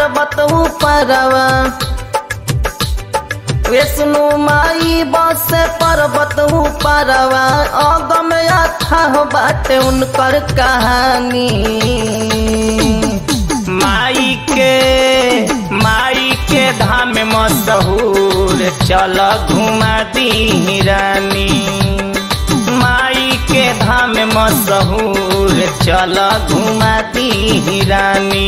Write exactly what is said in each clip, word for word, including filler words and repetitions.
पर्वत ऊपरवा विष्णु माई बसे पर्वत ऊपरवा अगम अथाह बाटे उनकर कहानी। माई के माई के धाम मशहूर चल घुमा दी रानी। माई के धाम मशहूर चल घुमा दी रानी।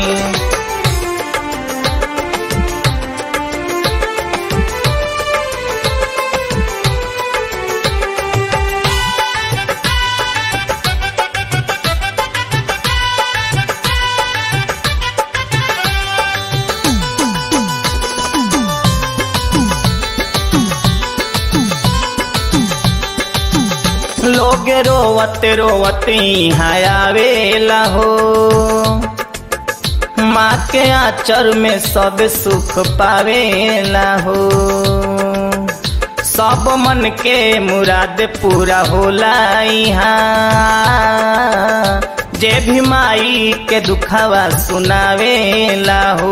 लोग रोवत रोवत यहाँ आवेला हो, माँ के आचर में सब सुख पावेला हो। सब मन के मुराद पूरा होला यहाँ, जे भी माई के दुखावा सुनावेला हो।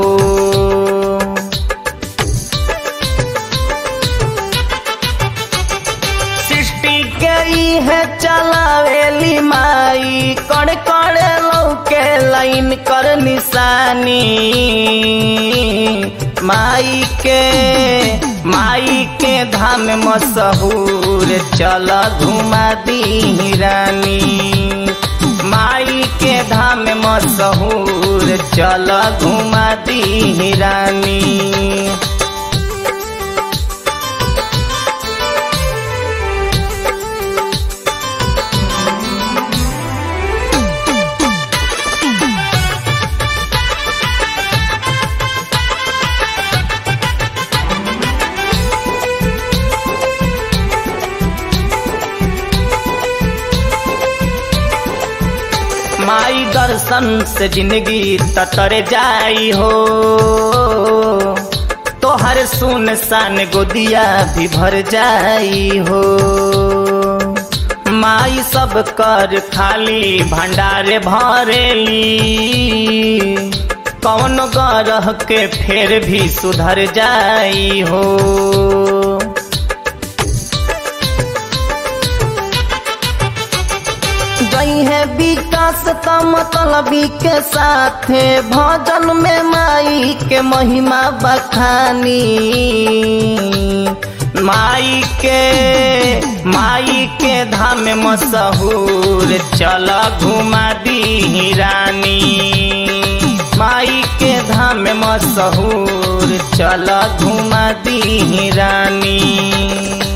है चलावेली माई कण कण लौके लाइन कर निशानी। माई के माई के धाम मशहूर चल घुमा दी रानी। माई के धाम मशहूर चल घुमा दी रानी। माई दर्शन से जिंदगी ततर जाई हो, तो हर सुनसान गोदिया भी भर जाई हो। माई सब कर खाली भंडारे भरेली, कौन गरह के फेर भी सुधर जाई हो। गई है विकास का मतलबी के साथे, भजन में माई के महिमा बखानी। माई के माई के धाम मशहूर चल घुमा दी रानी। माई के धाम मशहूर चल घुमा दी रानी।